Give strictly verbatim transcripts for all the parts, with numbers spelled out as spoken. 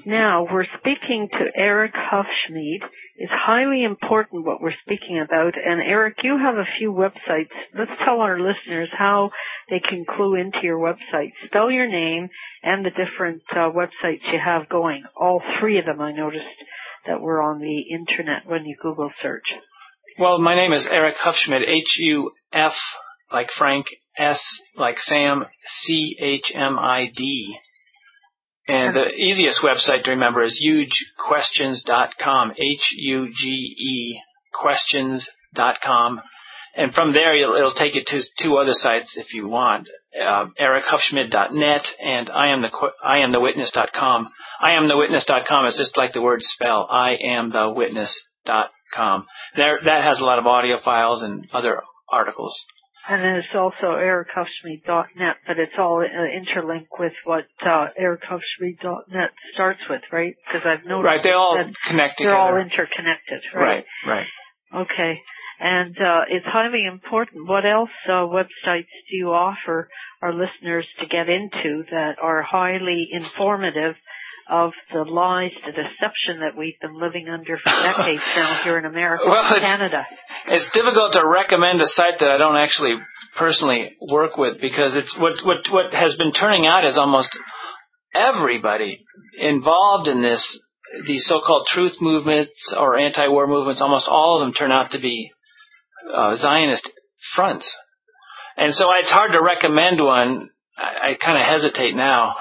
Now, we're speaking to Eric Hufschmid. It's highly important what we're speaking about. And Eric, you have a few websites. Let's tell our listeners how they can clue into your website. Spell your name and the different uh, websites you have going. All three of them, I noticed, that were on the internet when you Google search. Well, my name is Eric Hufschmid, H U F like Frank, S like Sam, C H M I D. And the easiest website to remember is huge questions dot com, H U G E questions dot com. And from there, it'll, it'll take you to two other sites if you want, uh, eric hufschmid dot net and I am the I am the witness dot com. I am the witness dot com is just like the word spell, I am the witness dot com. There, that has a lot of audio files and other articles. And then it's also eric hufschmid dot net, but it's all uh, interlinked with what uh, eric hufschmid dot net starts with, right? Because I've noticed right, they all that connect they're together. all interconnected, right? Right, right. Okay. And uh, it's highly important. What else uh, websites do you offer our listeners to get into that are highly informative of the lies, the deception that we've been living under for decades now here in America well, and it's, Canada? It's difficult to recommend a site that I don't actually personally work with because it's what what what has been turning out is almost everybody involved in this, these so-called truth movements or anti-war movements, almost all of them turn out to be uh, Zionist fronts. And so it's hard to recommend one. I, I kind of hesitate now.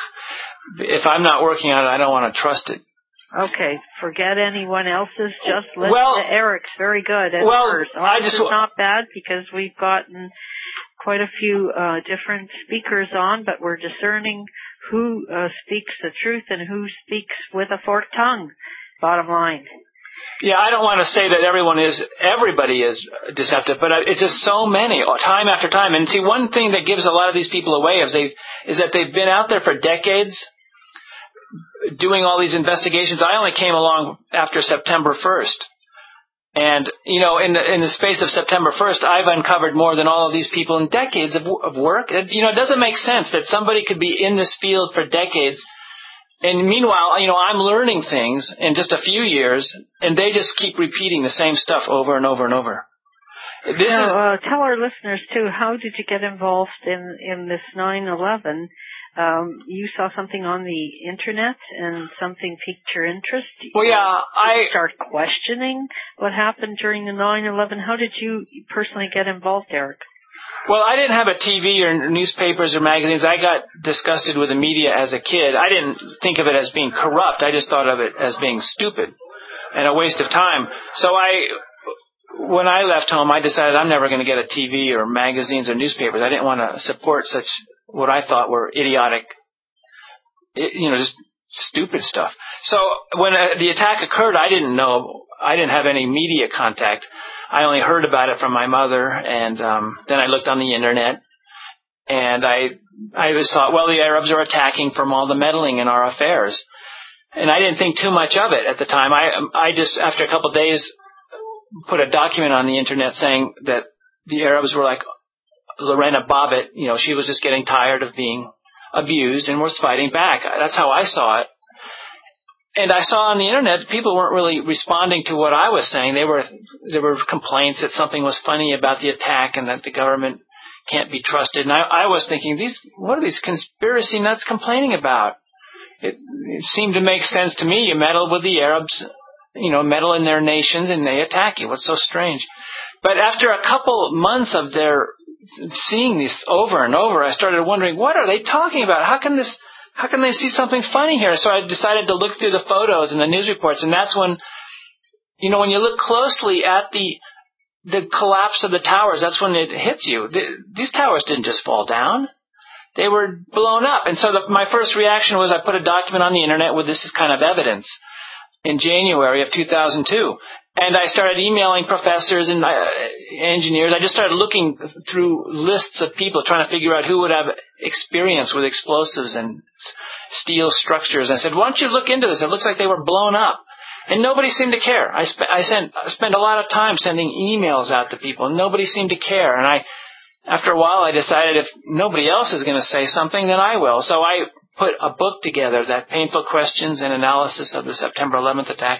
If I'm not working on it, I don't want to trust it. Okay, forget anyone else's. Just listen well, to Eric's. Very good. And well, ours. I Ours just is not bad because we've gotten quite a few uh, different speakers on, but we're discerning who uh, speaks the truth and who speaks with a forked tongue. Bottom line. Yeah, I don't want to say that everyone is, everybody is deceptive, but it's just so many, time after time. And see, one thing that gives a lot of these people away is they is that they've been out there for decades doing all these investigations. I only came along after September first. And, you know, in the, in the space of September first, I've uncovered more than all of these people in decades of, of work. It, you know, it doesn't make sense that somebody could be in this field for decades. And meanwhile, you know, I'm learning things in just a few years, and they just keep repeating the same stuff over and over and over. This now, is, uh, tell our listeners, too, how did you get involved in, in this nine eleven? Um, you saw something on the Internet and something piqued your interest. Well, yeah, did I... you start questioning what happened during the nine eleven? How did you personally get involved, Eric? Well, I didn't have a T V or newspapers or magazines. I got disgusted with the media as a kid. I didn't think of it as being corrupt. I just thought of it as being stupid and a waste of time. So I, when I left home, I decided I'm never going to get a T V or magazines or newspapers. I didn't want to support such what I thought were idiotic, you know, just stupid stuff. So when uh, the attack occurred, I didn't know, I didn't have any media contact. I only heard about it from my mother, and um, then I looked on the Internet, and I I just thought, well, the Arabs are attacking from all the meddling in our affairs. And I didn't think too much of it at the time. I I just, after a couple of days, put a document on the Internet saying that the Arabs were like Lorena Bobbitt, you know, she was just getting tired of being abused and was fighting back. That's how I saw it. And I saw on the Internet people weren't really responding to what I was saying. They were there were complaints that something was funny about the attack and that the government can't be trusted. And I, I was thinking, these what are these conspiracy nuts complaining about? It, it seemed to make sense to me. You meddle with the Arabs, you know, meddle in their nations, and they attack you. What's so strange? But after a couple months of their seeing this over and over, I started wondering, what are they talking about? How can this? How can they see something funny here? So I decided to look through the photos and the news reports, and that's when, you know, when you look closely at the the collapse of the towers, that's when it hits you. The, these towers didn't just fall down. They were blown up. And so the, my first reaction was I put a document on the Internet with this kind of evidence in January of two thousand two. And I started emailing professors and uh, engineers. I just started looking through lists of people trying to figure out who would have experience with explosives and steel structures. I said, why don't you look into this? It looks like they were blown up. And nobody seemed to care. I, sp- I, sent, I spent a lot of time sending emails out to people, and nobody seemed to care. And I, after a while, I decided if nobody else is going to say something, then I will. So I put a book together, that Painful Questions and Analysis of the September eleventh Attack.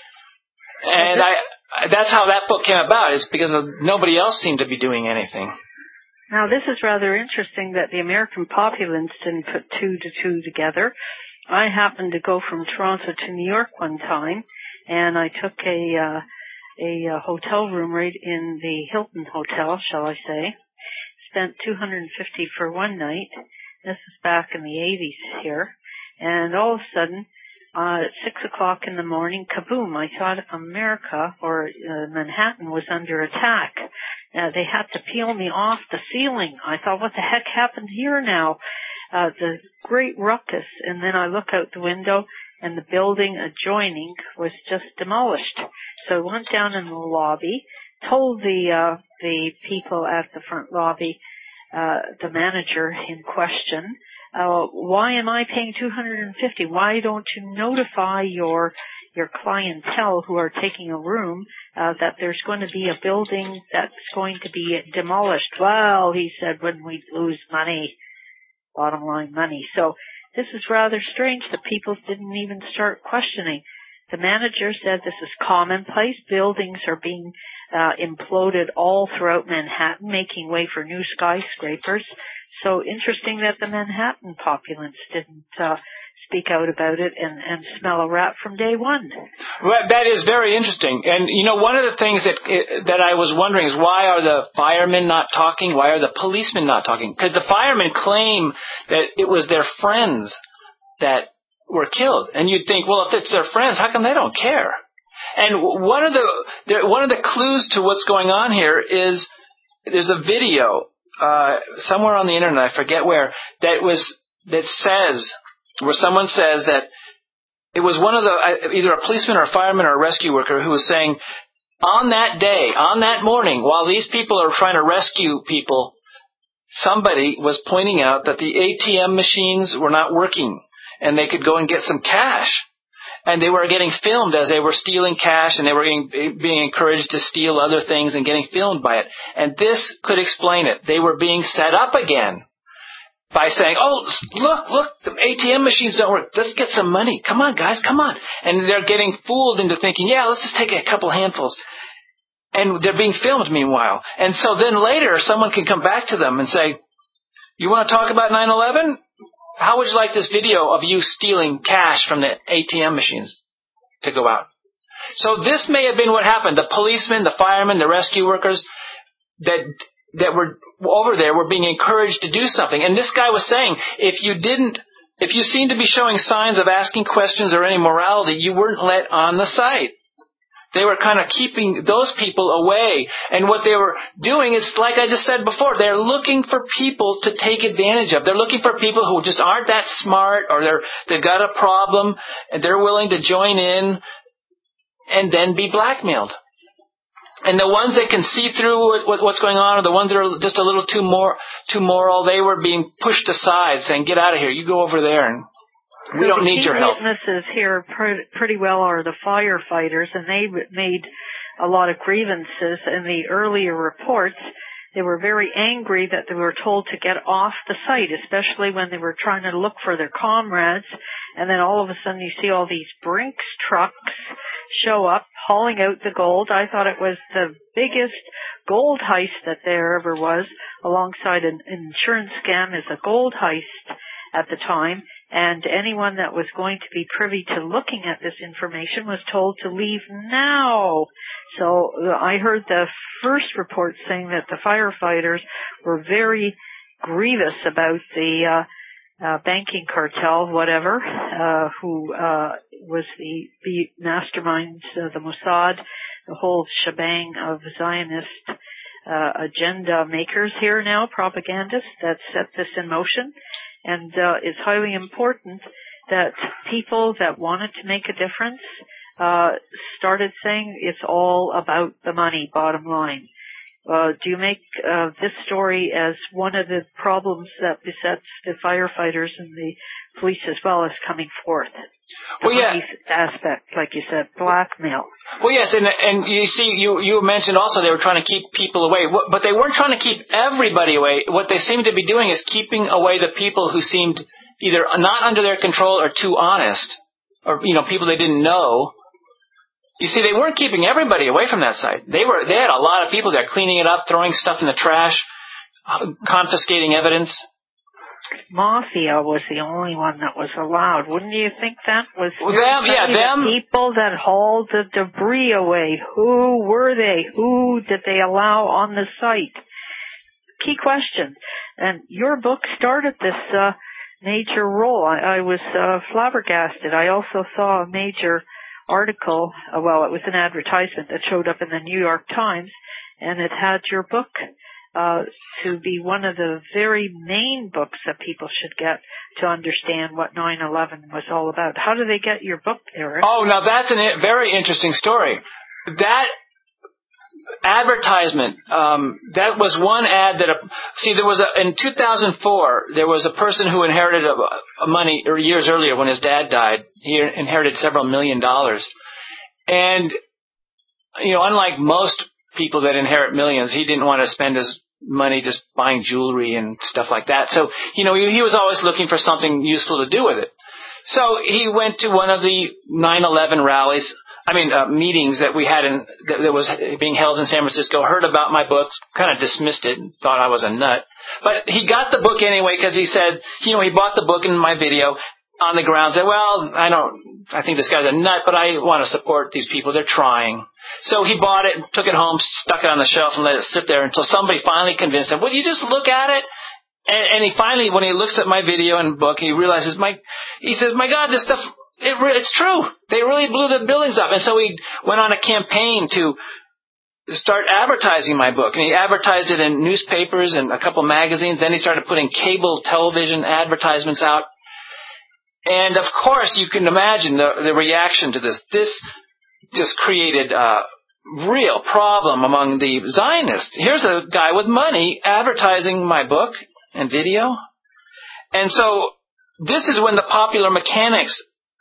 And I, that's how that book came about, is because of nobody else seemed to be doing anything. Now, this is rather interesting that the American populace didn't put two to two together. I happened to go from Toronto to New York one time, and I took a uh, a uh, hotel room right in the Hilton Hotel, shall I say. Spent two hundred fifty dollars for one night. This is back in the eighties here. And all of a sudden, uh, at six o'clock in the morning, kaboom, I thought America, or uh, Manhattan, was under attack. Uh, they had to peel me off the ceiling. I thought, what the heck happened here now? Uh, the great ruckus. And then I look out the window, and the building adjoining was just demolished. So I went down in the lobby, told the uh, the people at the front lobby, uh, the manager in question, uh, why am I paying two hundred fifty dollars? Why don't you notify your your clientele who are taking a room uh, that there's going to be a building that's going to be demolished? Well, he said, when we lose money, bottom line money. So this is rather strange that people didn't even start questioning. The manager said this is commonplace. Buildings are being uh, imploded all throughout Manhattan, making way for new skyscrapers. So interesting that the Manhattan populace didn't uh, speak out about it and, and smell a rat from day one. Well, that is very interesting. And, you know, one of the things that that I was wondering is, why are the firemen not talking? Why are the policemen not talking? Because the firemen claim that it was their friends that were killed. And you'd think, well, if it's their friends, how come they don't care? And one of the one of the clues to what's going on here is there's a video uh, somewhere on the internet, I forget where, that was that says, where someone says that it was one of the, either a policeman or a fireman or a rescue worker who was saying, on that day, on that morning, while these people are trying to rescue people, somebody was pointing out that the A T M machines were not working and they could go and get some cash. And they were getting filmed as they were stealing cash, and they were being, being encouraged to steal other things and getting filmed by it. And this could explain it. They were being set up again by saying, oh, look, look, the A T M machines don't work. Let's get some money. Come on, guys, come on. And they're getting fooled into thinking, yeah, let's just take a couple handfuls. And they're being filmed meanwhile. And so then later, someone can come back to them and say, you want to talk about nine eleven? How would you like this video of you stealing cash from the A T M machines to go out? So this may have been what happened. The policemen, the firemen, the rescue workers that that were over there were being encouraged to do something. And this guy was saying, if you didn't, if you seemed to be showing signs of asking questions or any morality, you weren't let on the site. They were kind of keeping those people away. And what they were doing is, like I just said before, they're looking for people to take advantage of. They're looking for people who just aren't that smart, or they're, they've got a problem and they're willing to join in and then be blackmailed. And the ones that can see through what, what's going on, or the ones that are just a little too more, too moral, they were being pushed aside, saying, get out of here, you go over there, and we don't need your help. The witnesses here pretty well are the firefighters, and they made a lot of grievances in the earlier reports. They were very angry that they were told to get off the site, especially when they were trying to look for their comrades. And then all of a sudden you see all these Brinks trucks show up, hauling out the gold. I thought it was the biggest gold heist that there ever was, alongside an insurance scam, is a gold heist at the time. And anyone that was going to be privy to looking at this information was told to leave now. So I heard the first report saying that the firefighters were very grievous about the uh, uh, banking cartel, whatever, uh, who uh, was the, the masterminds, uh, the Mossad, the whole shebang of Zionist uh, agenda makers here now, propagandists that set this in motion. And uh, it's highly important that people that wanted to make a difference uh, started saying it's all about the money, bottom line. Uh, do you make uh, this story as one of the problems that besets the firefighters and the police as well as coming forth? The well, yeah. money aspect, like you said, blackmail. Well, yes, and and you see, you, you mentioned also they were trying to keep people away, but they weren't trying to keep everybody away. What they seemed to be doing is keeping away the people who seemed either not under their control or too honest, or, you know, people they didn't know. You see, they weren't keeping everybody away from that site. They were, they had a lot of people there cleaning it up, throwing stuff in the trash, confiscating evidence. Mafia was the only one that was allowed. Wouldn't you think that was well, them? Yeah, the them. people that hauled the debris away? Who were they? Who did they allow on the site? Key question. And your book started this uh, major role. I, I was uh, flabbergasted. I also saw a major article. Uh, well, it was an advertisement that showed up in the New York Times, and it had your book. Uh, to be one of the very main books that people should get to understand what nine eleven was all about. How do they get your book, Eric? Oh, now that's a very interesting story. That advertisement, um, that was one ad that, a, see, there was a, in two thousand four, there was a person who inherited a, a money, or years earlier when his dad died, he inherited several million dollars. And, you know, unlike most people that inherit millions, he didn't want to spend his money just buying jewelry and stuff like that. So, you know, he, he was always looking for something useful to do with it. So he went to one of the nine eleven rallies, I mean, uh, meetings that we had in, that, that was being held in San Francisco, heard about my book, kind of dismissed it, and thought I was a nut. But he got the book anyway because he said, you know, he bought the book in my video on the grounds that, well, I don't, I think this guy's a nut, but I want to support these people. They're trying. So he bought it, took it home, stuck it on the shelf, and let it sit there until somebody finally convinced him, well, you just look at it. And, and he finally, when he looks at my video and book, he realizes, my, he says, my God, this stuff, it, it's true. They really blew the buildings up. And so he went on a campaign to start advertising my book. And he advertised it in newspapers and a couple magazines. Then he started putting cable television advertisements out. And, of course, you can imagine the, the reaction to this. This just created a real problem among the Zionists. Here's a guy with money advertising my book and video. And so this is when the Popular Mechanics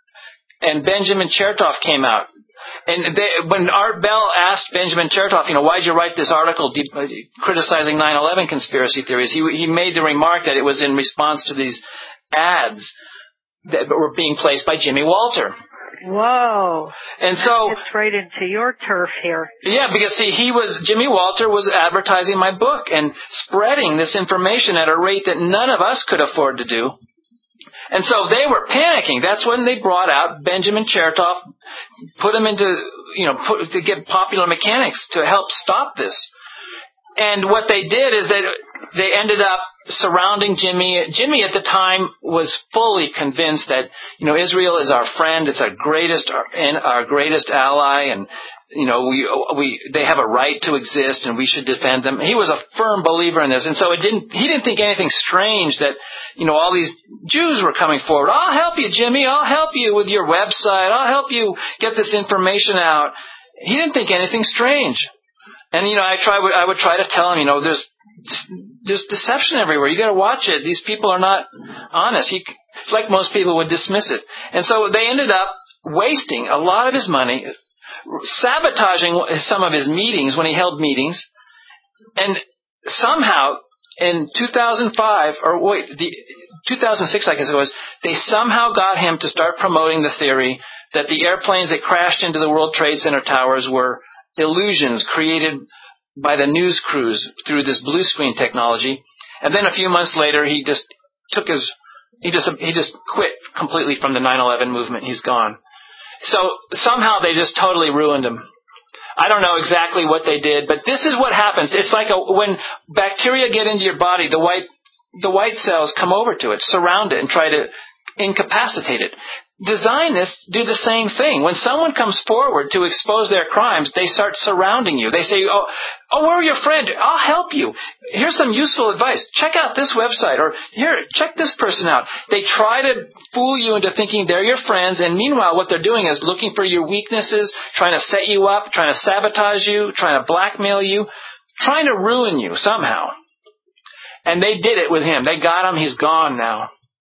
and Benjamin Chertoff came out. And they, when Art Bell asked Benjamin Chertoff, you know, why'd you write this article de- uh, criticizing nine eleven conspiracy theories, he, he made the remark that it was in response to these ads that were being placed by Jimmy Walter. Whoa. And so it's right into your turf here. Yeah, because see, he was Jimmy Walter was advertising my book and spreading this information at a rate that none of us could afford to do. And so they were panicking. That's when they brought out Benjamin Chertoff, put him into, you know, put, to get Popular Mechanics to help stop this. And what they did is that they ended up surrounding Jimmy. Jimmy at the time was fully convinced that, you know, Israel is our friend. It's our greatest and our greatest ally, and you know, we we they have a right to exist, and we should defend them. He was a firm believer in this, and so it didn't. He didn't think anything strange that, you know, all these Jews were coming forward. I'll help you, Jimmy. I'll help you with your website. I'll help you get this information out. He didn't think anything strange. And, you know, I try, I would try to tell him, you know, there's, there's deception everywhere. You got to watch it. These people are not honest. He, it's like most people would dismiss it. And so they ended up wasting a lot of his money, sabotaging some of his meetings when he held meetings. And somehow in two thousand five, or wait, the, two thousand six, I guess it was, they somehow got him to start promoting the theory that the airplanes that crashed into the World Trade Center towers were illusions created by the news crews through this blue screen technology. And then a few months later, he just took his, he just, he just quit completely from the nine eleven movement. He's gone. So somehow they just totally ruined him. I don't know exactly what they did, but this is what happens. It's like a, when bacteria get into your body, the white, the white cells come over to it, surround it, and try to incapacitate it. The Zionists do the same thing. When someone comes forward to expose their crimes, they start surrounding you. They say, oh, oh, we're your friend. I'll help you. Here's some useful advice. Check out this website, or here, check this person out. They try to fool you into thinking they're your friends, and meanwhile, what they're doing is looking for your weaknesses, trying to set you up, trying to sabotage you, trying to blackmail you, trying to ruin you somehow. And they did it with him. They got him. He's gone now.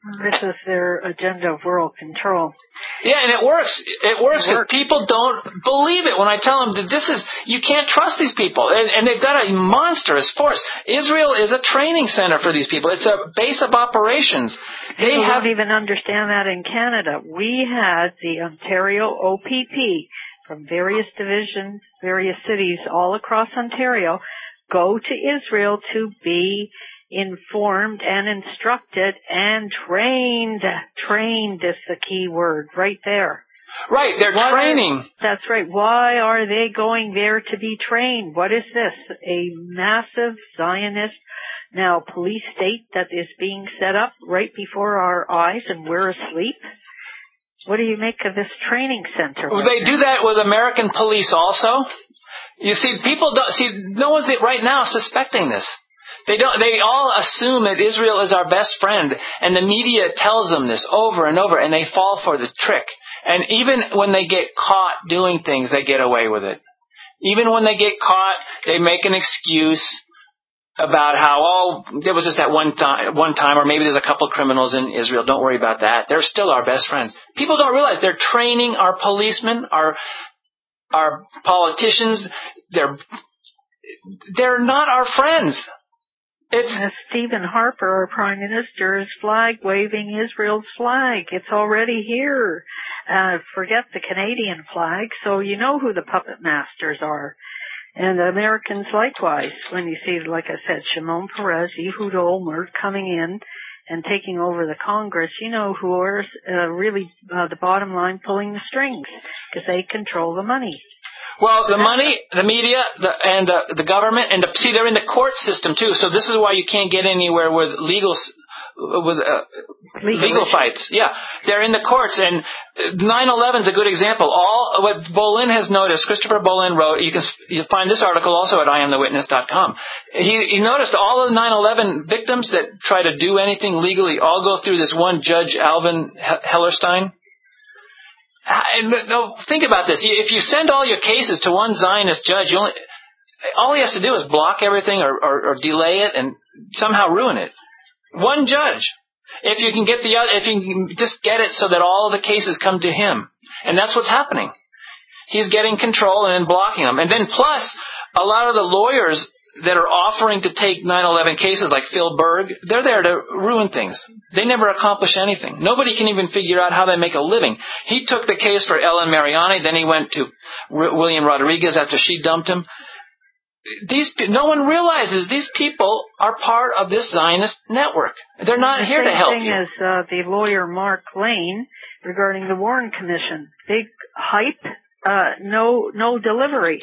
This is their agenda of world control. Yeah, and it works. It works because people don't believe it when I tell them that this is, you can't trust these people. And, and they've got a monstrous force. Israel is a training center for these people. It's a base of operations. They people have, don't even understand that in Canada. We had the Ontario O P P from various divisions, various cities all across Ontario go to Israel to be informed and instructed and trained. Trained is the key word right there. Right, they're Why, training. That's right. Why are they going there to be trained? What is this? A massive Zionist, now police state that is being set up right before our eyes and we're asleep? What do you make of this training center? Well, they do that with American police also. You see, people don't, see, no one's right now suspecting this. They don't, they all assume that Israel is our best friend, and the media tells them this over and over, and they fall for the trick. And even when they get caught doing things, they get away with it. Even when they get caught, they make an excuse about how, oh, there was just that one time, one time, or maybe there's a couple of criminals in Israel. Don't worry about that. They're still our best friends. People don't realize they're training our policemen, our our politicians. They're they're not our friends. It's uh, Stephen Harper, our Prime Minister, is flag waving Israel's flag. It's already here. Uh, forget the Canadian flag. So you know who the puppet masters are. And the Americans likewise. When you see, like I said, Shimon Peres, Ehud Olmert coming in and taking over the Congress, you know who are uh, really uh, the bottom line pulling the strings, because they control the money. Well, the money, the media, the, and uh, the government, and the, see, they're in the court system too. So this is why you can't get anywhere with legal, with uh, legal, legal fights. Yeah, they're in the courts, and nine eleven is a good example. All what Bolin has noticed, Christopher Bolin wrote. You can you find this article also at I am the witness dot com. He, he noticed all of the nine eleven victims that try to do anything legally all go through this one judge, Alvin Hellerstein. And no, think about this. If you send all your cases to one Zionist judge, you only, all he has to do is block everything or, or, or delay it and somehow ruin it. One judge. If you can get the other, if you can just get it so that all the cases come to him, and that's what's happening. He's getting control and then blocking them, and then plus a lot of the lawyers that are offering to take nine eleven cases, like Phil Berg, they're there to ruin things. They never accomplish anything. Nobody can even figure out how they make a living. He took the case for Ellen Mariani, then he went to R- William Rodriguez after she dumped him. These no one realizes these people are part of this Zionist network. They're not the here to help you. The you. same thing as uh, the lawyer Mark Lane regarding the Warren Commission. Big hype, uh, no no delivery.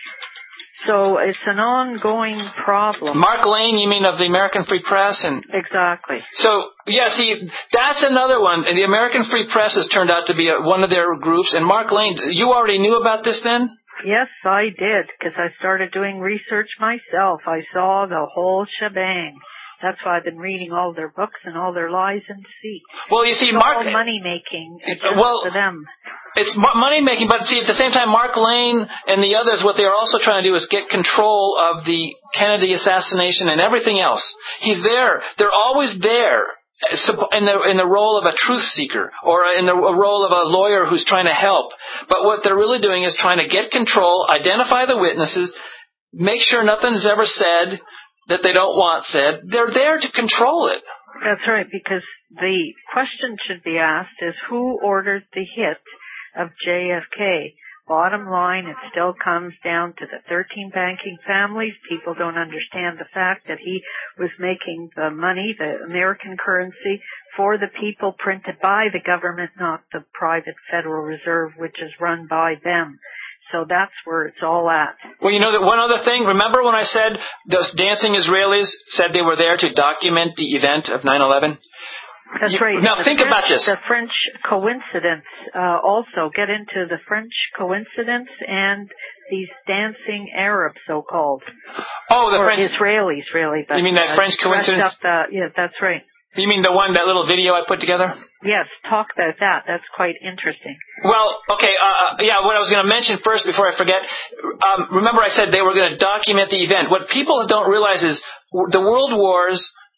So it's an ongoing problem. Mark Lane, you mean of the American Free Press? And exactly. So, yeah, see, that's another one. And the American Free Press has turned out to be a, one of their groups. And Mark Lane, you already knew about this then? Yes, I did, because I started doing research myself. I saw the whole shebang. That's why I've been reading all their books and all their lies and deceit. Well, you see, it's Mark... all money-making well, for them. It's money-making, but see, at the same time, Mark Lane and the others, what they're also trying to do is get control of the Kennedy assassination and everything else. He's there. They're always there in the, in the role of a truth seeker or in the role of a lawyer who's trying to help. But what they're really doing is trying to get control, identify the witnesses, make sure nothing's ever said that they don't want said. They're there to control it. That's right, because the question should be asked is who ordered the hit of J F K? Bottom line, it still comes down to the thirteen banking families. People don't understand the fact that he was making the money, the American currency, for the people, printed by the government, not the private Federal Reserve, which is run by them. So that's where it's all at. Well, you know that one other thing. Remember when I said those dancing Israelis said they were there to document the event of nine eleven? That's right. Now the think French, about this. The French coincidence. Uh, also, get into the French coincidence and these dancing Arabs, so-called. Oh, the or French Israelis, really. But, you mean that uh, French coincidence? Up the, yeah, that's right. You mean the one, that little video I put together? Yes, talk about that. That's quite interesting. Well, okay, uh, yeah, what I was going to mention first before I forget, um, remember I said they were going to document the event. What people don't realize is the world wars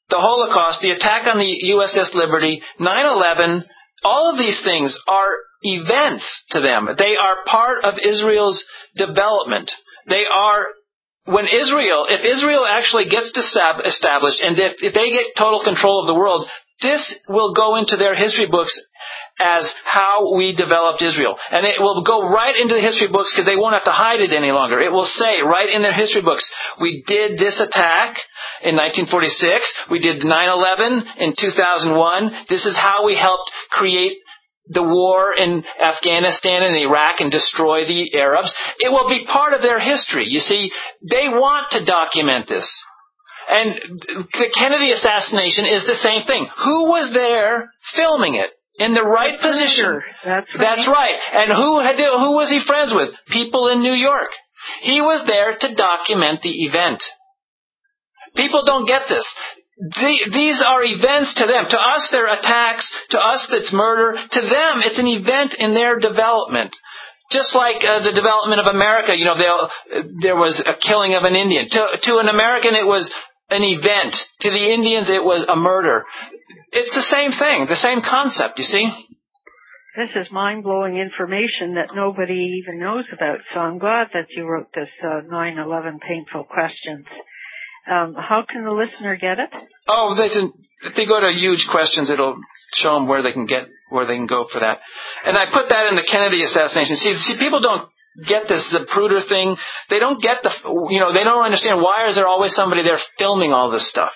the Holocaust, the attack on the U S S Liberty, nine eleven, all of these things are events to them. They are part of Israel's development. They are, when Israel, if Israel actually gets established and if, if they get total control of the world, this will go into their history books as how we developed Israel. And it will go right into the history books because they won't have to hide it any longer. It will say right in their history books, we did this attack in nineteen forty-six, we did nine eleven in two thousand one, this is how we helped create the war in Afghanistan and Iraq and destroy the Arabs. It will be part of their history. You see, they want to document this. And the Kennedy assassination is the same thing. Who was there filming it? In the right position. That's right. That's right. And who had, who was he friends with? People in New York. He was there to document the event. People don't get this. The, these are events to them. To us, they're attacks. To us, it's murder. To them, it's an event in their development. Just like uh, the development of America, you know, there was a killing of an Indian. To, to an American, it was an event. To the Indians, it was a murder. It's the same thing, the same concept, you see? This is mind-blowing information that nobody even knows about, so I'm glad that you wrote this uh, nine eleven Painful Questions. Um, how can the listener get it? Oh, they can, if they go to Huge Questions, it'll show them where they can get, where they can go for that. And I put that in the Kennedy assassination. See, see, people don't get this, the Zapruder thing. They don't get the, you know, they don't understand why is there always somebody there filming all this stuff.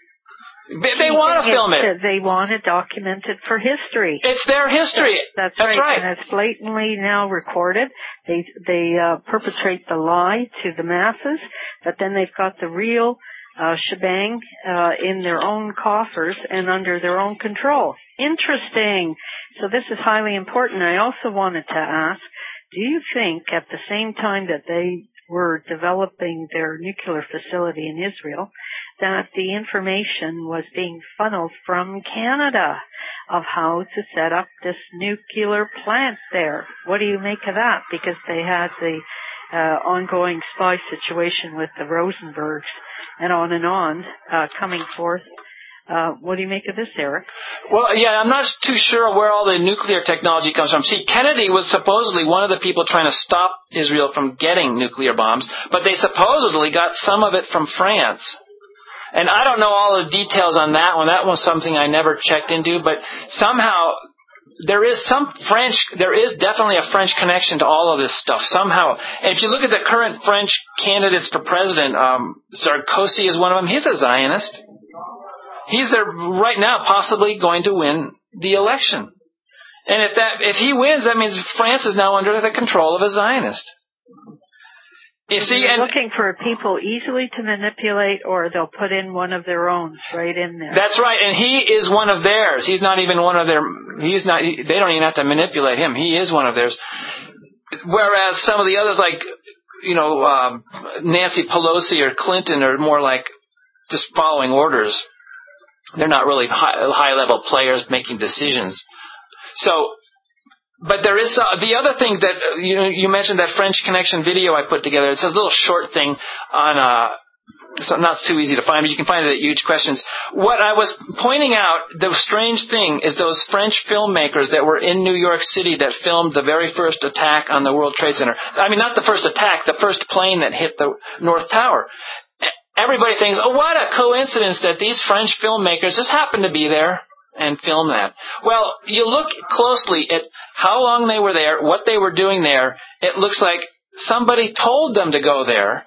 They, they want to film it. They want to document it for history. It's their history. That's, That's right. right. And it's blatantly now recorded. They they uh, perpetrate the lie to the masses, but then they've got the real uh, shebang uh, in their own coffers and under their own control. Interesting. So this is highly important. I also wanted to ask, do you think at the same time that they were developing their nuclear facility in Israel, that the information was being funneled from Canada of how to set up this nuclear plant there? What do you make of that? Because they had the uh, ongoing spy situation with the Rosenbergs and on and on uh, coming forth. Uh, what do you make of this, Eric? Well, yeah, I'm not too sure where all the nuclear technology comes from. See, Kennedy was supposedly one of the people trying to stop Israel from getting nuclear bombs, but they supposedly got some of it from France. And I don't know all the details on that one. That was something I never checked into, but somehow there is some French, there is definitely a French connection to all of this stuff, somehow. And if you look at the current French candidates for president, um, Sarkozy is one of them. He's a Zionist. He's there right now, possibly going to win the election. And if that, if he wins, that means France is now under the control of a Zionist. You so see, they're and looking for people easily to manipulate, or they'll put in one of their own right in there. That's right, and he is one of theirs. He's not even one of their. He's not. They don't even have to manipulate him. He is one of theirs. Whereas some of the others, like you know, um, Nancy Pelosi or Clinton, are more like just following orders. They're not really high, high-level players making decisions. So, but there is uh, the other thing that uh, you know, you mentioned that French Connection video I put together. It's a little short thing on, uh, so not too easy to find, but you can find it at Huge Questions. What I was pointing out, the strange thing is those French filmmakers that were in New York City that filmed the very first attack on the World Trade Center. I mean, not the first attack, the first plane that hit the North Tower. Everybody thinks, oh, what a coincidence that these French filmmakers just happened to be there and film that. Well, you look closely at how long they were there, what they were doing there. It looks like somebody told them to go there,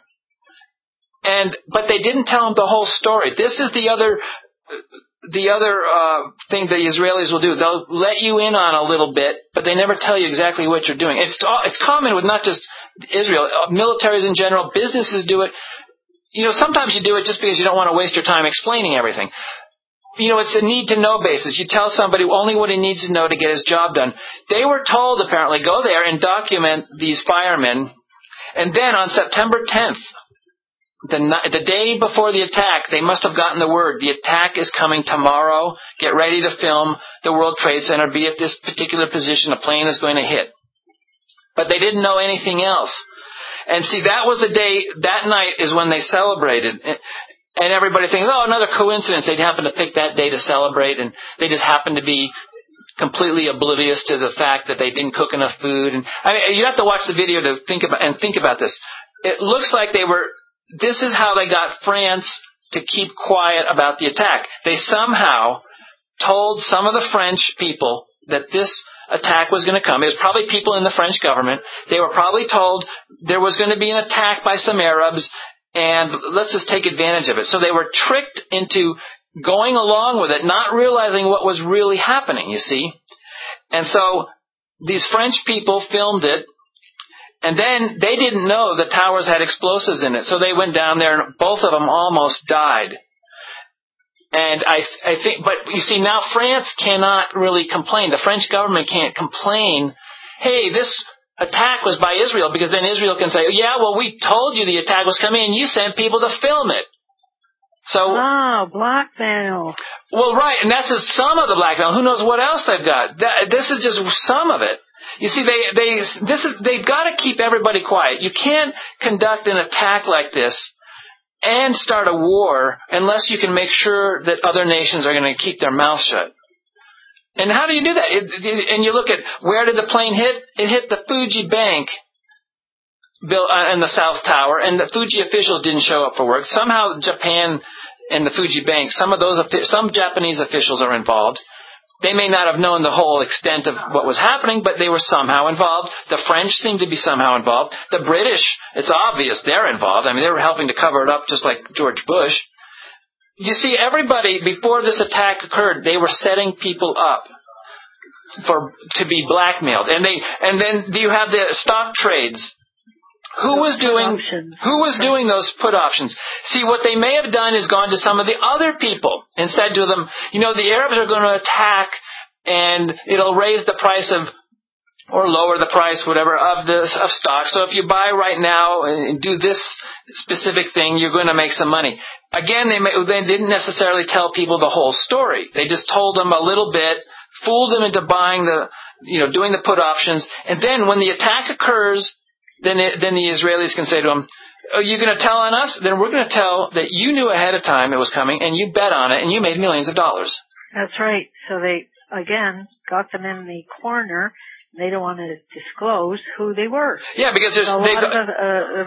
and but they didn't tell them the whole story. This is the other the other uh, thing the Israelis will do. They'll let you in on a little bit, but they never tell you exactly what you're doing. It's it's common with not just Israel, militaries in general, businesses do it. You know, sometimes you do it just because you don't want to waste your time explaining everything. You know, it's a need-to-know basis. You tell somebody only what he needs to know to get his job done. They were told, apparently, go there and document these firemen. And then on September tenth, the, the day before the attack, they must have gotten the word, the attack is coming tomorrow. Get ready to film the World Trade Center. Be at this particular position. A plane is going to hit. But they didn't know anything else. And see, that was the day, that night is when they celebrated. And everybody thinks, oh, another coincidence. They happen to pick that day to celebrate, and they just happen to be completely oblivious to the fact that they didn't cook enough food. And I mean, you have to watch the video to think about and think about this. It looks like they were. This is how they got France to keep quiet about the attack. They somehow told some of the French people that this attack was going to come. It was probably people in the French government. They were probably told there was going to be an attack by some Arabs. And let's just take advantage of it. So they were tricked into going along with it, not realizing what was really happening, you see. And so these French people filmed it, and then they didn't know the towers had explosives in it. So they went down there, and both of them almost died. And I, I think, but you see, now France cannot really complain. The French government can't complain, hey, this attack was by Israel, because then Israel can say, yeah, well, we told you the attack was coming and you sent people to film it. So, oh, blackmail. Well, right, and that's just some of the blackmail. Who knows what else they've got? That, this is just some of it. You see, they they this is they've got to keep everybody quiet. You can't conduct an attack like this and start a war unless you can make sure that other nations are going to keep their mouth shut. And how do you do that? It, it, and you look at, where did the plane hit? It hit the Fuji Bank built uh, in the South Tower, and the Fuji officials didn't show up for work. Somehow Japan and the Fuji Bank, some of those, some Japanese officials are involved. They may not have known the whole extent of what was happening, but they were somehow involved. The French seemed to be somehow involved. The British, it's obvious they're involved. I mean, they were helping to cover it up just like George Bush. You see, everybody, before this attack occurred, they were setting people up for to be blackmailed. And they and then you have the stock trades. Who was doing who was doing those put options? See, what they may have done is gone to some of the other people and said to them, you know, the Arabs are going to attack and it'll raise the price of, or lower the price, whatever, of the of stock. So if you buy right now and do this specific thing, you're going to make some money. Again, they, may, they didn't necessarily tell people the whole story. They just told them a little bit, fooled them into buying the, you know, doing the put options. And then when the attack occurs, then it, then the Israelis can say to them, are you going to tell on us? Then we're going to tell that you knew ahead of time it was coming and you bet on it and you made millions of dollars. That's right. So they, again, got them in the corner. They don't want to disclose who they were. Yeah, because there's a they lot go- of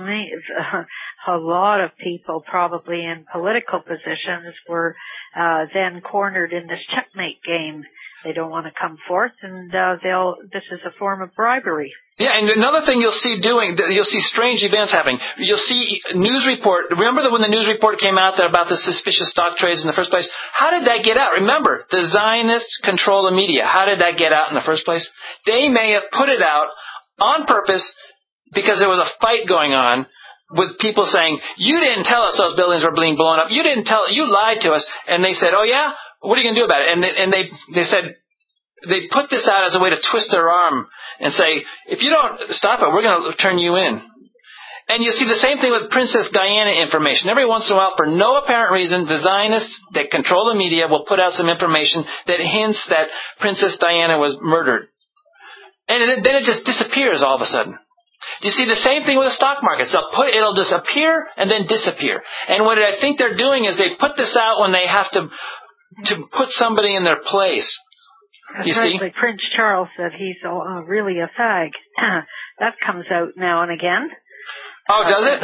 uh, uh, a lot of people, probably in political positions, were uh, then cornered in this checkmate game. They don't want to come forth, and uh, they'll. This is a form of bribery. Yeah, and another thing you'll see doing, you'll see strange events happening. You'll see news report. Remember that when the news report came out that about the suspicious stock trades in the first place? How did that get out? Remember, the Zionists control the media. How did that get out in the first place? They may have put it out on purpose because there was a fight going on with people saying, you didn't tell us those buildings were being blown up. You didn't tell, you lied to us. And they said, oh yeah? What are you going to do about it? And they, and they, they said, they put this out as a way to twist their arm and say, if you don't stop it, we're going to turn you in. And you see the same thing with Princess Diana information. Every once in a while, for no apparent reason, the Zionists that control the media will put out some information that hints that Princess Diana was murdered. And then it just disappears all of a sudden. Do you see the same thing with the stock markets? They'll put, it'll just appear and then disappear. And what I think they're doing is they put this out when they have to to put somebody in their place. You That's right, see? like Prince Charles said he's uh, really a fag. That comes out now and again. Oh, does it?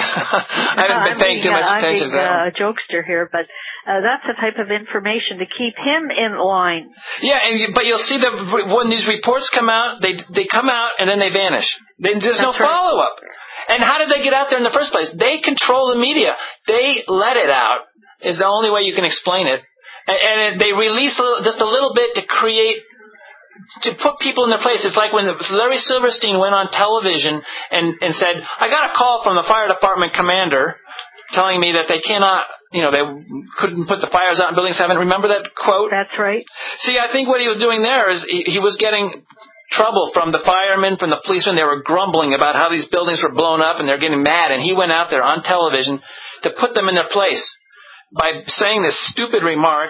I, I haven't been paying too much attention to that. I'm being uh, a jokester here, but uh, that's the type of information to keep him in line. Yeah, and you, but you'll see that when these reports come out, they they come out and then they vanish. They, there's that's no right. follow-up. And how did they get out there in the first place? They control the media. They let it out is the only way you can explain it. And, and they release a little, just a little bit to create, to put people in their place. It's like when Larry Silverstein went on television and, and said, I got a call from the fire department commander telling me that they cannot, you know, they couldn't put the fires out in Building seven. Remember that quote? That's right. See, I think what he was doing there is he, he was getting trouble from the firemen, from the policemen. They were grumbling about how these buildings were blown up and they're getting mad. And he went out there on television to put them in their place by saying this stupid remark.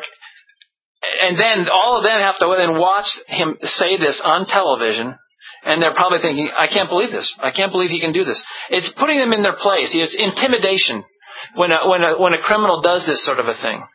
And then all of them have to then watch him say this on television. And they're probably thinking, I can't believe this. I can't believe he can do this. It's putting them in their place. It's intimidation. when a, when a, when a criminal does this sort of a thing.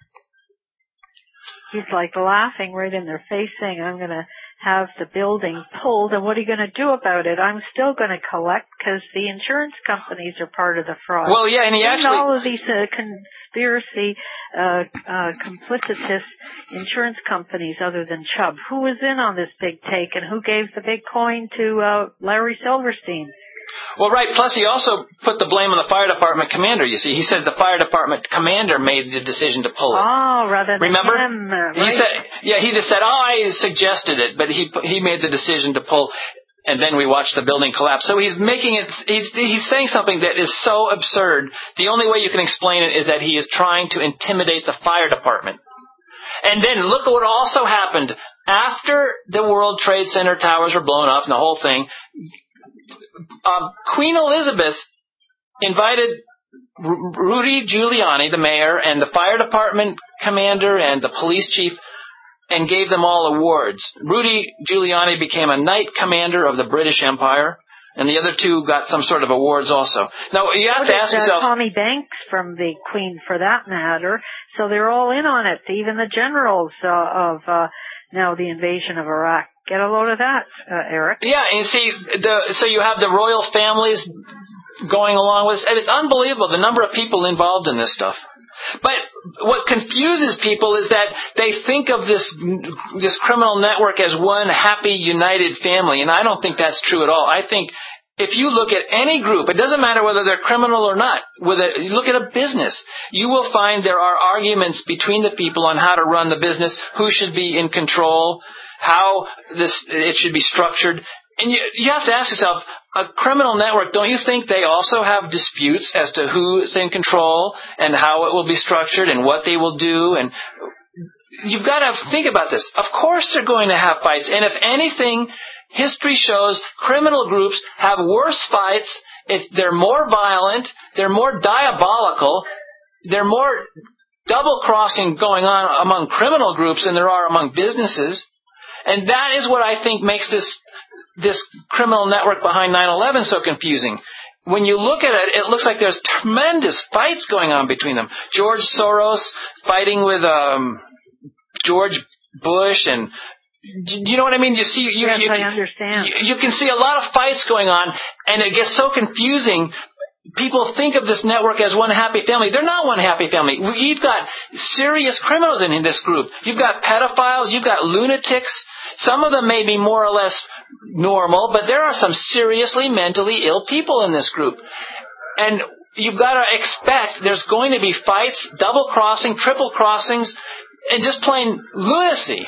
He's like laughing right in their face saying, I'm going to have the building pulled, and what are you going to do about it? I'm still going to collect because the insurance companies are part of the fraud. Well, yeah, and he and actually... all of these uh, conspiracy, uh, uh, complicitous insurance companies other than Chubb. Who was in on this big take, and who gave the big coin to uh, Larry Silverstein? Well, right. Plus, he also put the blame on the fire department commander, you see. He said the fire department commander made the decision to pull it. Oh, rather than Remember? him. Uh, right. He said, yeah, he just said, oh, I suggested it, but he he made the decision to pull, and then we watched the building collapse. So he's making it, he's, he's saying something that is so absurd. The only way you can explain it is that he is trying to intimidate the fire department. And then look at what also happened. After the World Trade Center towers were blown up and the whole thing, Uh, Queen Elizabeth invited R- Rudy Giuliani, the mayor, and the fire department commander and the police chief, and gave them all awards. Rudy Giuliani became a Knight Commander of the British Empire, and the other two got some sort of awards also. Now, you have so to ask uh, yourself... Tommy Banks from the Queen, for that matter. So they're all in on it, even the generals uh, of uh, now the invasion of Iraq. Get a load of that, uh, Eric. Yeah, and you see, the, so you have the royal families going along with, and it's unbelievable the number of people involved in this stuff. But what confuses people is that they think of this this criminal network as one happy, united family, and I don't think that's true at all. I think if you look at any group, it doesn't matter whether they're criminal or not, with a, you look at a business, you will find there are arguments between the people on how to run the business, who should be in control, how this it should be structured. And you, you have to ask yourself, a criminal network, don't you think they also have disputes as to who is in control and how it will be structured and what they will do? And you've got to think about this. Of course they're going to have fights. And if anything, history shows criminal groups have worse fights. If they're more violent, they're more diabolical, they're more double-crossing going on among criminal groups than there are among businesses. And that is what I think makes this this criminal network behind nine eleven so confusing. When you look at it, it looks like there's tremendous fights going on between them. George Soros fighting with um, George Bush, and you know what I mean? You see, you, yes, you, I understand. You, you can see a lot of fights going on, and it gets so confusing. People think of this network as one happy family. They're not one happy family. You've got serious criminals in this group. You've got pedophiles. You've got lunatics. Some of them may be more or less normal, but there are some seriously mentally ill people in this group. And you've got to expect there's going to be fights, double crossing, triple crossings, and just plain lunacy.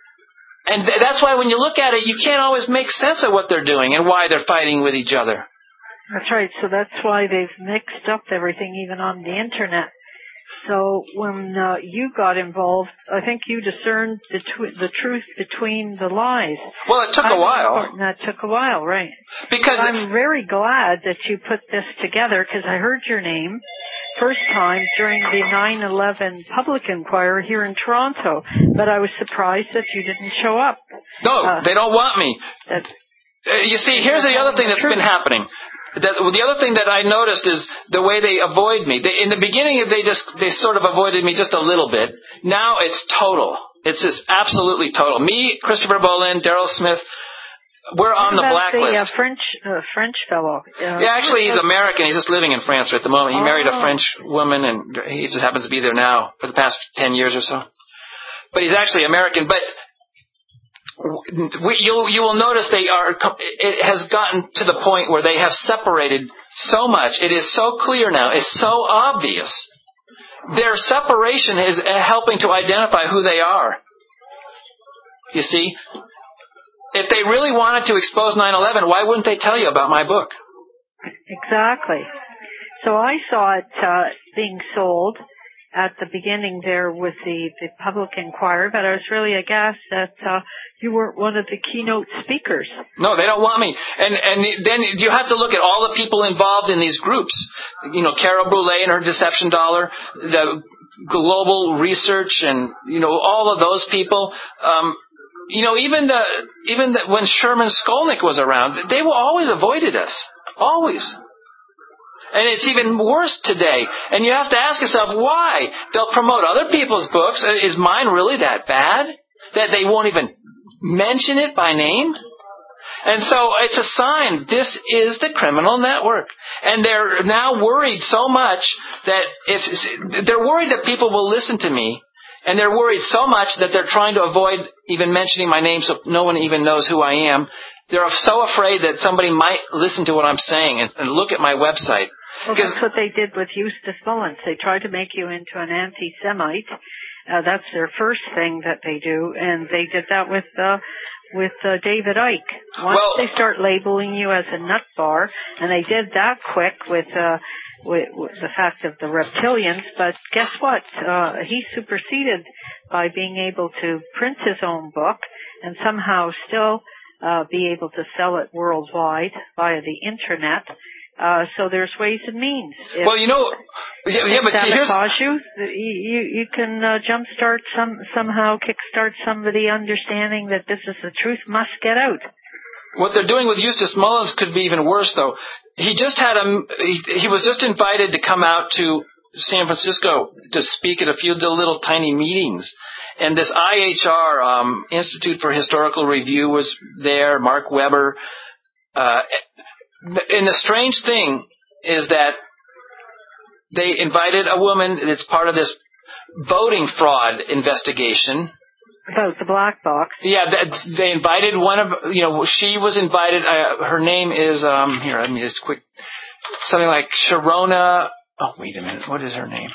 And th- that's why when you look at it, you can't always make sense of what they're doing and why they're fighting with each other. That's right. So that's why they've mixed up everything, even on the Internet. So when uh, you got involved, I think you discerned the, tw- the truth between the lies. Well, it took a while. That took a while, right. Because but I'm very glad that you put this together, because I heard your name first time during the nine eleven public inquiry here in Toronto, but I was surprised that you didn't show up. No, uh, they don't want me. That, uh, you see, here's the other thing that's been happening. The, the other thing that I noticed is the way they avoid me. They, in the beginning, they just they sort of avoided me just a little bit. Now it's total. It's just absolutely total. Me, Christopher Bolin, Daryl Smith, we're on the blacklist. The uh, French uh, French fellow. Uh, yeah, actually, he's American. He's just living in France at the moment. He oh. married a French woman, and he just happens to be there now for the past ten years or so. But he's actually American. But We, you'll, you will notice they are, it has gotten to the point where they have separated so much. It is so clear now. It's so obvious. Their separation is helping to identify who they are. You see? If they really wanted to expose nine eleven, why wouldn't they tell you about my book? Exactly. So I saw it uh, being sold at the beginning there with the, the public inquiry, but I was really aghast that uh, you weren't one of the keynote speakers. No, they don't want me. And and then you have to look at all the people involved in these groups. You know, Carol Brûlé and her Deception Dollar, the global research, and, you know, all of those people. Um, you know, even the even the, when Sherman Skolnick was around, they were always avoided us. Always. And it's even worse today. And you have to ask yourself, why? They'll promote other people's books. Is mine really that bad? That they won't even mention it by name? And so it's a sign. This is the criminal network. And they're now worried so much that if they're worried that people will listen to me, and they're worried so much that they're trying to avoid even mentioning my name so no one even knows who I am. They're so afraid that somebody might listen to what I'm saying and, and look at my website. Well, that's what they did with Eustace Mullins. They tried to make you into an anti-Semite. Uh, that's their first thing that they do, and they did that with uh, with uh, David Icke. Once well, they start labeling you as a nut bar, and they did that quick with, uh, with, with the fact of the reptilians. But guess what? Uh, he superseded by being able to print his own book and somehow still uh, be able to sell it worldwide via the internet. Uh, so there's ways and means. If well, you know, yeah, yeah but see, here's... you, you, you can uh, jumpstart some, somehow kickstart somebody understanding that this is the truth must get out. What they're doing with Eustace Mullins could be even worse, though. He just had a, he, he was just invited to come out to San Francisco to speak at a few little tiny meetings. And this I H R, um, Institute for Historical Review, was there, Mark Weber. Uh, And the strange thing is that they invited a woman that's part of this voting fraud investigation. About the black box. Yeah, they invited one of, you know, she was invited, uh, her name is, um, here, let me just quick, something like Sharona, oh, wait a minute, what is her name?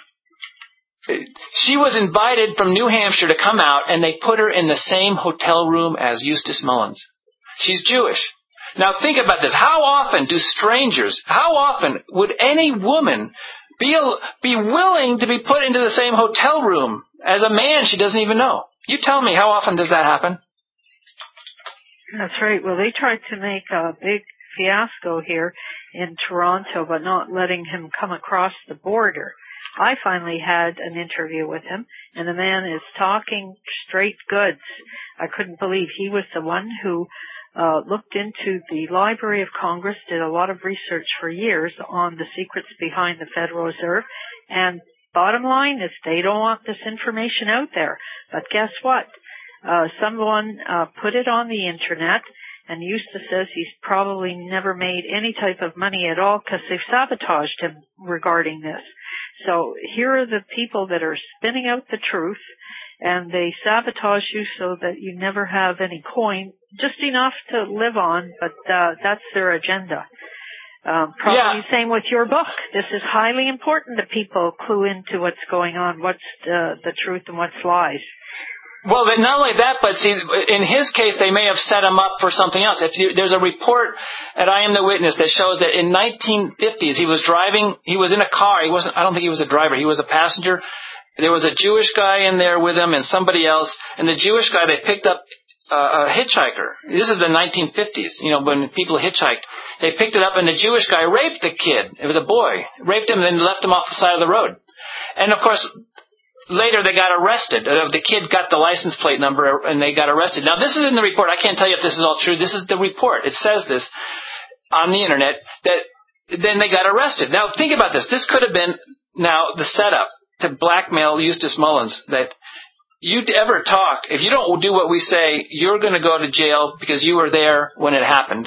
She was invited from New Hampshire to come out, and they put her in the same hotel room as Eustace Mullins. She's Jewish. Now think about this. How often do strangers, how often would any woman be be willing to be put into the same hotel room as a man she doesn't even know? You tell me, how often does that happen? That's right. Well, they tried to make a big fiasco here in Toronto by not letting him come across the border. I finally had an interview with him, and the man is talking straight goods. I couldn't believe he was the one who Uh, looked into the Library of Congress, did a lot of research for years on the secrets behind the Federal Reserve, and bottom line is they don't want this information out there. But guess what? Uh, someone uh, put it on the internet, and Eustace says he's probably never made any type of money at all because they've sabotaged him regarding this. So here are the people that are spinning out the truth, and they sabotage you so that you never have any coin, just enough to live on, but uh, that's their agenda. Um, probably yeah. same with your book. This is highly important that people clue into what's going on, what's uh, the truth and what's lies. Well, but not only that, but see, in his case, they may have set him up for something else. If you, there's a report at I Am the Witness that shows that in nineteen fifties, he was driving, he was in a car. He wasn't, I don't think he was a driver. He was a passenger. There was a Jewish guy in there with him and somebody else. And the Jewish guy, they picked up uh, a hitchhiker. This is the nineteen fifties, you know, when people hitchhiked. They picked it up and the Jewish guy raped the kid. It was a boy. Raped him and then left him off the side of the road. And, of course, later they got arrested. Uh, the kid got the license plate number and they got arrested. Now, this is in the report. I can't tell you if this is all true. This is the report. It says this on the Internet that then they got arrested. Now, think about this. This could have been now the setup to blackmail Eustace Mullins, that you'd ever talk, if you don't do what we say, you're going to go to jail because you were there when it happened.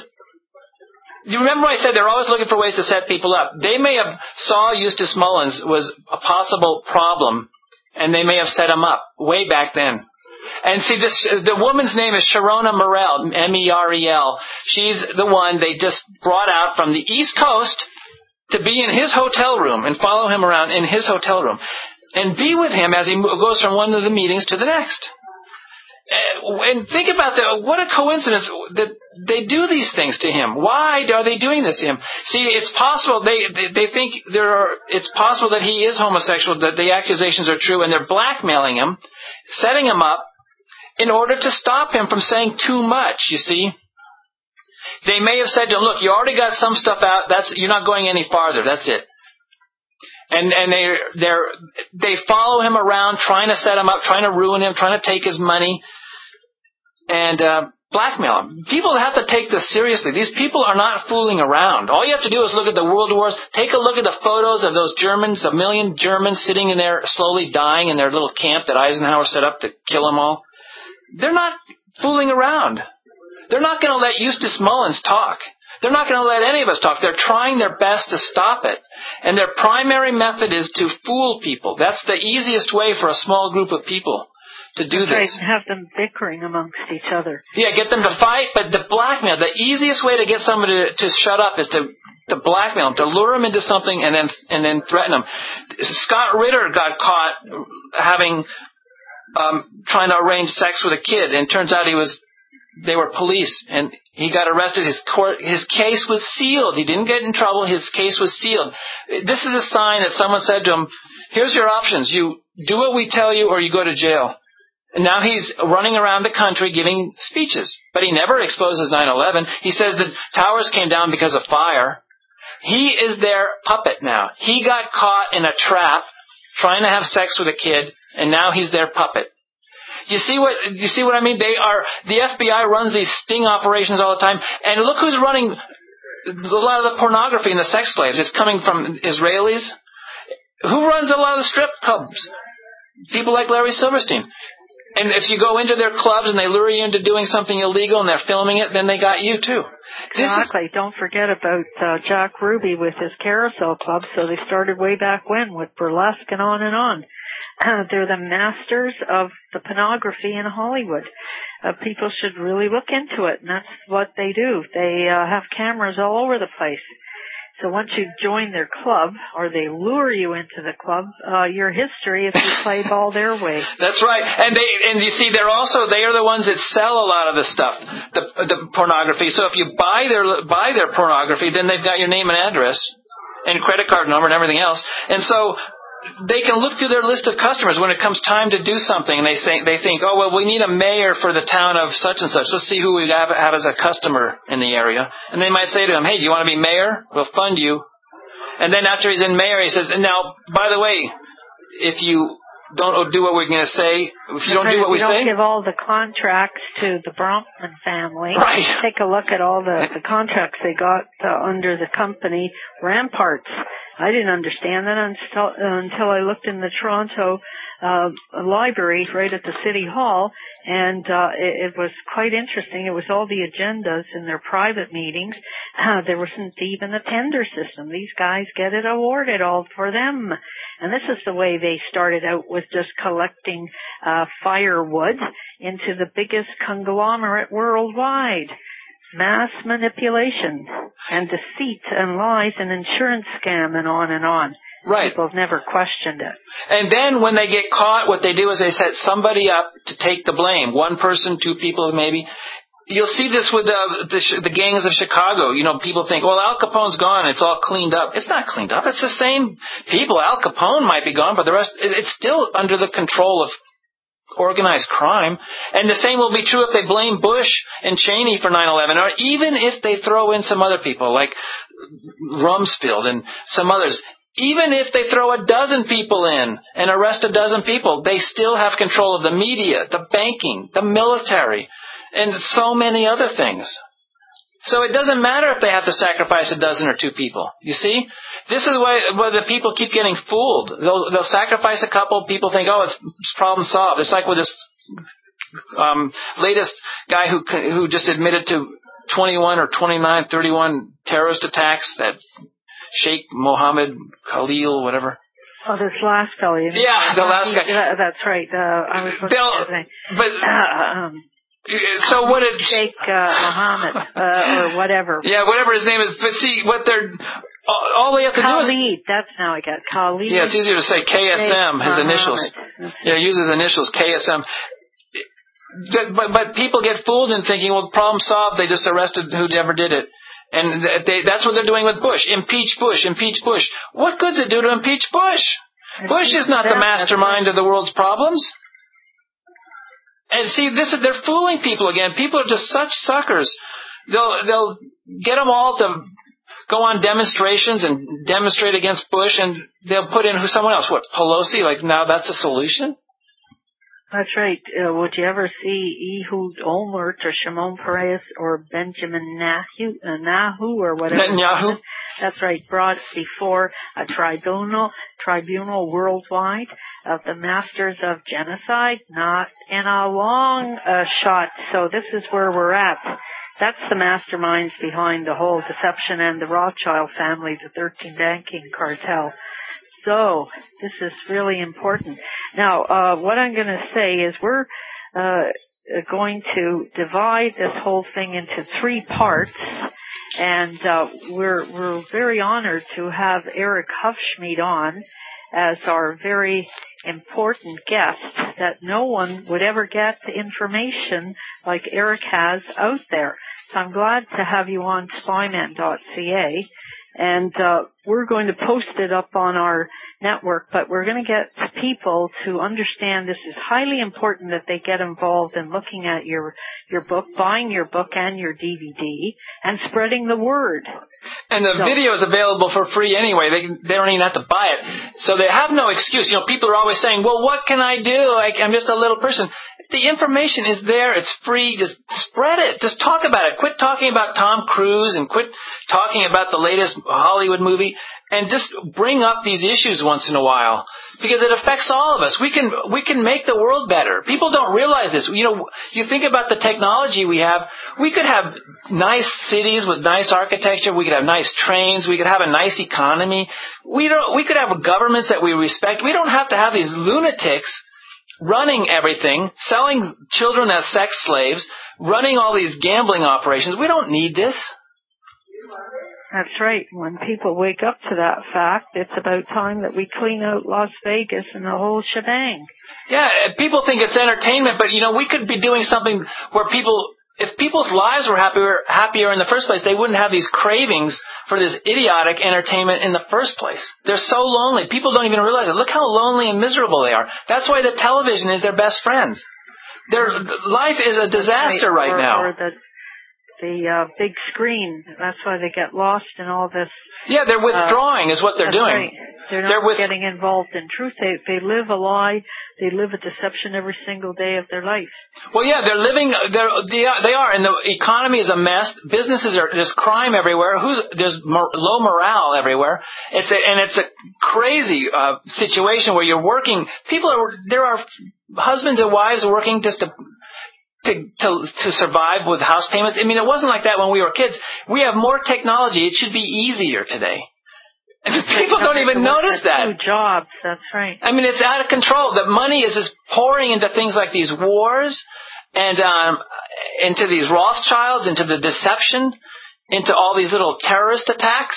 You remember I said they're always looking for ways to set people up. They may have saw Eustace Mullins was a possible problem, and they may have set him up way back then. And see, this the woman's name is Sharona Morel, M E R E L. She's the one they just brought out from the East Coast to be in his hotel room and follow him around in his hotel room and be with him as he goes from one of the meetings to the next. And think about that. What a coincidence that they do these things to him. Why are they doing this to him? See, it's possible they they, they think there are. It's possible that he is homosexual, that the accusations are true, and they're blackmailing him, setting him up in order to stop him from saying too much. You see. They may have said to him, look, you already got some stuff out. That's you're not going any farther. That's it. And and they they they follow him around, trying to set him up, trying to ruin him, trying to take his money. And uh, blackmail them. People have to take this seriously. These people are not fooling around. All you have to do is look at the world wars. Take a look at the photos of those Germans, a million Germans sitting in there slowly dying in their little camp that Eisenhower set up to kill them all. They're not fooling around. They're not going to let Eustace Mullins talk. They're not going to let any of us talk. They're trying their best to stop it. And their primary method is to fool people. That's the easiest way for a small group of people to do That's this. Right, have them bickering amongst each other. Yeah, get them to fight, but the blackmail, the easiest way to get somebody to, to shut up is to, to blackmail them, to lure them into something and then and then threaten them. Scott Ritter got caught having, um, trying to arrange sex with a kid, and it turns out he was, they were police, and he got arrested. His court, his case was sealed. He didn't get in trouble. His case was sealed. This is a sign that someone said to him, here's your options. You do what we tell you or you go to jail. And now he's running around the country giving speeches. But he never exposes nine eleven. He says the towers came down because of fire. He is their puppet now. He got caught in a trap trying to have sex with a kid, and now he's their puppet. Do you see what, do you see what I mean? They are, the F B I runs these sting operations all the time. And look who's running a lot of the pornography and the sex slaves. It's coming from Israelis. Who runs a lot of the strip clubs? People like Larry Silverstein. And if you go into their clubs and they lure you into doing something illegal and they're filming it, then they got you too. Exactly. Is... Don't forget about uh, Jack Ruby with his Carousel Club. So they started way back when with burlesque and on and on. Uh, they're the masters of the pornography in Hollywood. Uh, people should really look into it, and that's what they do. They uh, have cameras all over the place. So once you join their club, or they lure you into the club, uh, your history if you play ball their way. That's right. And they, and you see, they're also, they are the ones that sell a lot of the stuff, the, the pornography. So if you buy their, buy their pornography, then they've got your name and address and credit card number and everything else. And so they can look through their list of customers when it comes time to do something, and they say, they think, oh, well, we need a mayor for the town of such and such. Let's see who we have, have as a customer in the area. And they might say to him, hey, do you want to be mayor? We'll fund you. And then after he's in mayor, he says, and now, by the way, if you don't do what we're going to say, if you don't do what we say... If you don't give all the contracts to the Bronfman family, right. Take a look at all the, the contracts they got uh, under the company Ramparts. I didn't understand that until, until I looked in the Toronto uh, library right at the City Hall, and uh, it, it was quite interesting. It was all the agendas in their private meetings. Uh, there wasn't even a tender system. These guys get it awarded all for them. And this is the way they started out, with just collecting uh, firewood into the biggest conglomerate worldwide. Mass manipulation and deceit and lies and insurance scam and on and on. Right. People have never questioned it. And then when they get caught, what they do is they set somebody up to take the blame. One person, two people maybe. You'll see this with the, the, the gangs of Chicago. You know, people think, well, Al Capone's gone. It's all cleaned up. It's not cleaned up. It's the same people. Al Capone might be gone, but the rest, it's still under the control of organized crime. And the same will be true if they blame Bush and Cheney for nine eleven, or even if they throw in some other people like Rumsfeld and some others. Even if they throw a dozen people in and arrest a dozen people, they still have control of the media, the banking, the military, and so many other things. So it doesn't matter if they have to sacrifice a dozen or two people. You see? This is why, why the people keep getting fooled. They'll, they'll sacrifice a couple. People think, oh, it's, it's problem solved. It's like with this um, latest guy who who just admitted to twenty-one or twenty-nine, thirty-one terrorist attacks, that Sheikh Mohammed Khalil, whatever. Oh, this last fellow. You know? Yeah, the last guy. Yeah, that's right. Uh, I was looking at it. But... Uh, um, So what did Sheikh uh, Mohammed uh, or whatever? Yeah, whatever his name is. But see, what they're all they have to Khalid, do is that's now I got Khalid. Yeah, it's easier to say K S M. His Mohammed. initials. Yeah, he uses initials K S M. But but people get fooled in thinking, well, problem solved. They just arrested whoever did it, and they, that's what they're doing with Bush. Impeach Bush. Impeach Bush. What good does it do to impeach Bush? Bush is not the mastermind of the world's problems. And see, this is, they're fooling people again. People are just such suckers. They'll, they'll get them all to go on demonstrations and demonstrate against Bush, and they'll put in someone else. What, Pelosi? Like, now that's a solution? That's right. Uh, would you ever see Ehud Olmert or Shimon Peres or Benjamin Nahu, uh, Nahu or whatever? Netanyahu? That's right. Brought before a tribunal, tribunal worldwide of the masters of genocide? Not in a long uh, shot. So this is where we're at. That's the masterminds behind the whole deception and the Rothschild family, the thirteen banking cartel. So this is really important. Now, uh, what I'm going to say is we're uh, going to divide this whole thing into three parts, and uh, we're we're very honored to have Eric Hufschmied on as our very important guest. That no one would ever get the information like Eric has out there. So I'm glad to have you on spyman dot c a. And uh, we're going to post it up on our network, but we're going to get people to understand this is highly important that they get involved in looking at your your book, buying your book and your D V D, and spreading the word. And the so, video is available for free anyway. They they don't even have to buy it. So they have no excuse. You know, people are always saying, well, what can I do? I, I'm just a little person. The information is there. It's free. Just spread it. Just talk about it. Quit talking about Tom Cruise and quit talking about the latest Hollywood movie, and just bring up these issues once in a while, because it affects all of us. We can we can make the world better. People don't realize this. You know, you think about the technology we have. We could have nice cities with nice architecture. We could have nice trains. We could have a nice economy. We don't. We could have governments that we respect. We don't have to have these lunatics running everything, selling children as sex slaves, running all these gambling operations. We don't need this. That's right. When people wake up to that fact, it's about time that we clean out Las Vegas and the whole shebang. Yeah, people think it's entertainment, but, you know, we could be doing something where people, if people's lives were happier, happier in the first place, they wouldn't have these cravings for this idiotic entertainment in the first place. They're so lonely. People don't even realize it. Look how lonely and miserable they are. That's why the television is their best friend. Their life is a disaster right, or, now. Or the the uh, big screen. That's why they get lost in all this. Yeah, they're withdrawing uh, is what they're that's doing. Right. They're not they're with- getting involved in truth. They they live a lie. They live a deception every single day of their life. Well, yeah, they're living. They're, they are, and the economy is a mess. Businesses are there's crime everywhere. Who's there's mor- low morale everywhere. It's a, and it's a crazy uh, situation where you're working. People are there are husbands and wives working just to. To, to to survive with house payments. I mean, it wasn't like that when we were kids. We have more technology. It should be easier today. And people don't even notice that. Two jobs, that's right. I mean, it's out of control. The money is just pouring into things like these wars and um, into these Rothschilds, into the deception, into all these little terrorist attacks.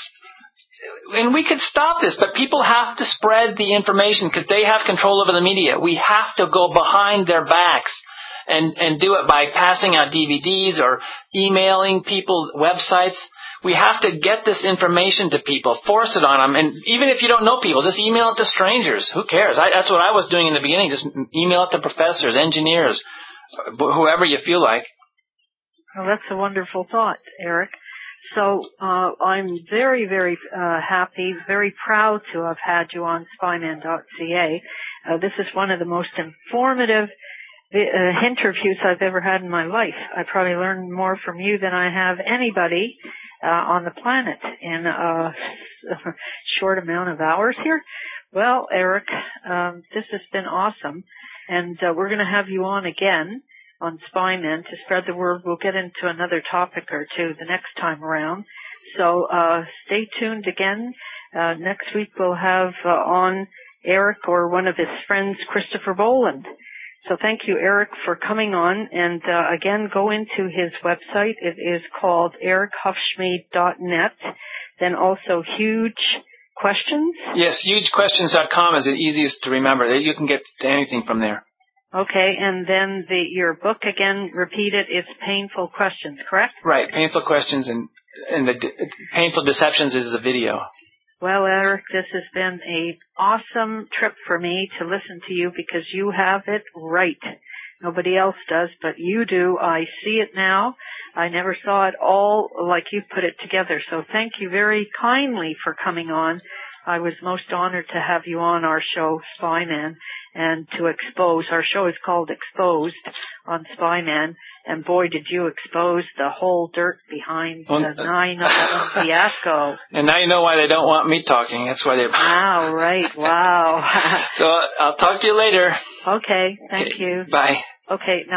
And we could stop this, but people have to spread the information because they have control over the media. We have to go behind their backs. And, and do it by passing out D V Ds or emailing people websites. We have to get this information to people, force it on them. And even if you don't know people, just email it to strangers. Who cares? I, that's what I was doing in the beginning. Just email it to professors, engineers, whoever you feel like. Well, that's a wonderful thought, Eric. So uh, I'm very, very uh, happy, very proud to have had you on spyman dot c a. Uh, this is one of the most informative The uh, interviews I've ever had in my life. I probably learned more from you than I have anybody uh, on the planet in a short amount of hours here. Well, Eric, um, this has been awesome, and uh, we're going to have you on again on Spyman to spread the word. We'll get into another topic or two the next time around. So uh, stay tuned again. Uh, next week we'll have uh, on Eric or one of his friends, Christopher Boland. So thank you, Eric, for coming on. And uh, again, go into his website. It is called eric hufschmied dot net. Then also Huge Questions. Yes, huge questions dot com is the easiest to remember. You can get to anything from there. Okay, and then the your book, again, repeat it, it's Painful Questions, correct? Right, Painful Questions, and, and the Painful Deceptions is the video. Well, Eric, this has been an awesome trip for me to listen to you because you have it right. Nobody else does, but you do. I see it now. I never saw it all like you put it together. So thank you very kindly for coming on. I was most honored to have you on our show, Spyman, and to expose. Our show is called Exposed on Spyman, and boy, did you expose the whole dirt behind well, the nine eleven fiasco. And now you know why they don't want me talking. That's why they... Wow, right, wow. So I'll talk to you later. Okay, thank okay, you. Bye. Okay, now